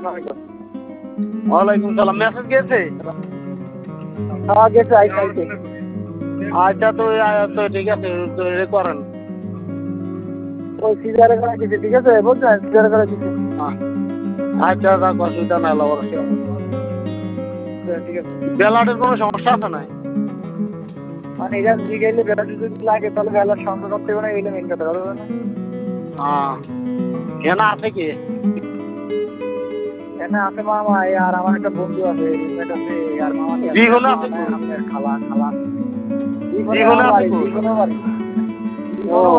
ওয়ালাইকুম সালাম। মেসেজ গেছে? হ্যাঁ গেছে, আইতে আচ্ছা তো তো ঠিক আছে, তো এ করেন। ওই সিজারে করা গেছে, ঠিক আছে বুঝছেন, সিজারে করা গেছে। আচ্ছা রাখ, অসুবিধা নাই, অবশ্যই। ঠিক আছে, বেলাটের কোনো সমস্যা আছে না? মানে এটা জিগাইলে বেলা যদি লাগে তাহলে বেলার সংখ্যা করতে হবে না, এইটা মেন কথা হবে না। কেন আছে কি? এখানে আছে মামা, আর আমার একটা বন্ধু আছে, রুমমেট আছে, আর মামা দ্বিগুণে আছে তো? আমাদের খালা খালা দ্বিগুণে আছে তো? দ্বিগুণে বাড়ি। ও